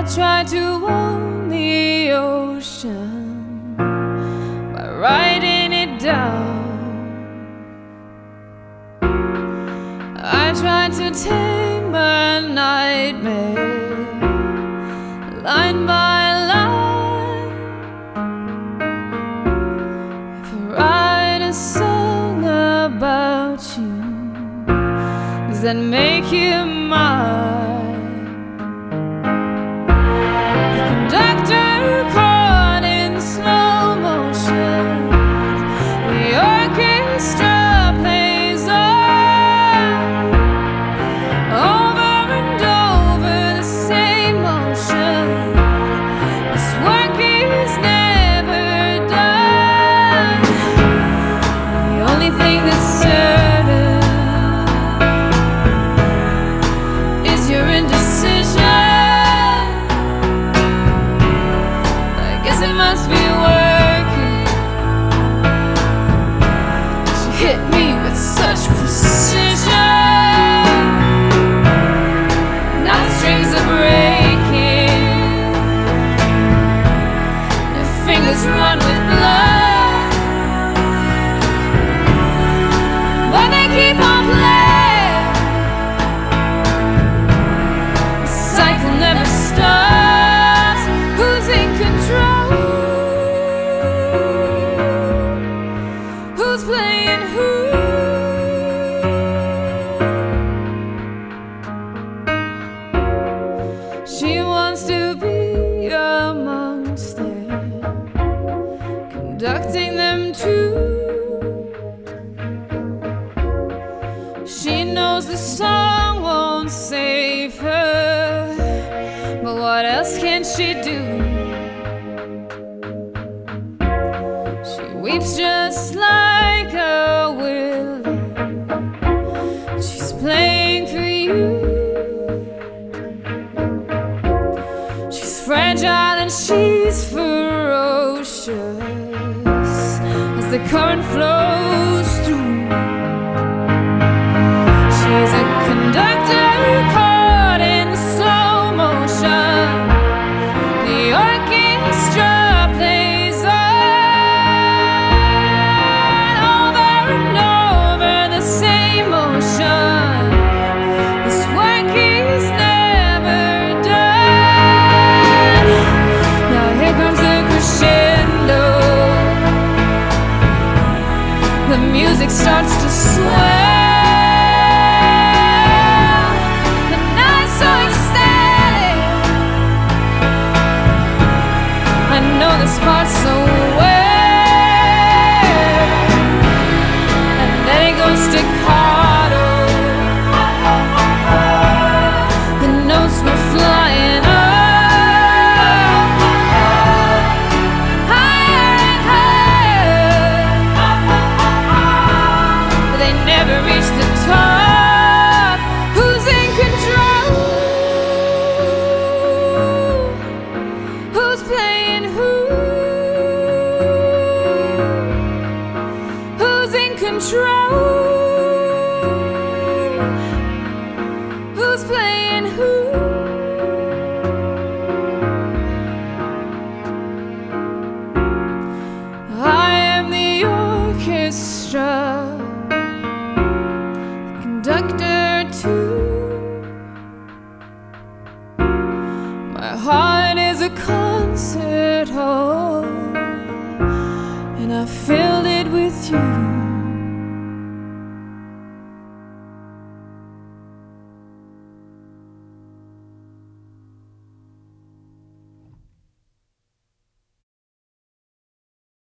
try to own the ocean by writing it down. I tried to tame a nightmare, line by line. If I write a song about you, does that make you mine? The conductor caught in slow motion, the orchestra plays on, over and over the same motion. This work is never done. The only thing that's certain is your indecision. I guess it must be working. She hit me with such precision. Now the strings are breaking, your fingers run with blood, but they keep on playing. The cycle never stops. Who's in control? Who's playing who? She wants to be amongst them, conducting them too. She knows the song won't save her, but what else can she do? She weeps just like a willow. She's playing for you. She's fragile and she's ferocious as the current flows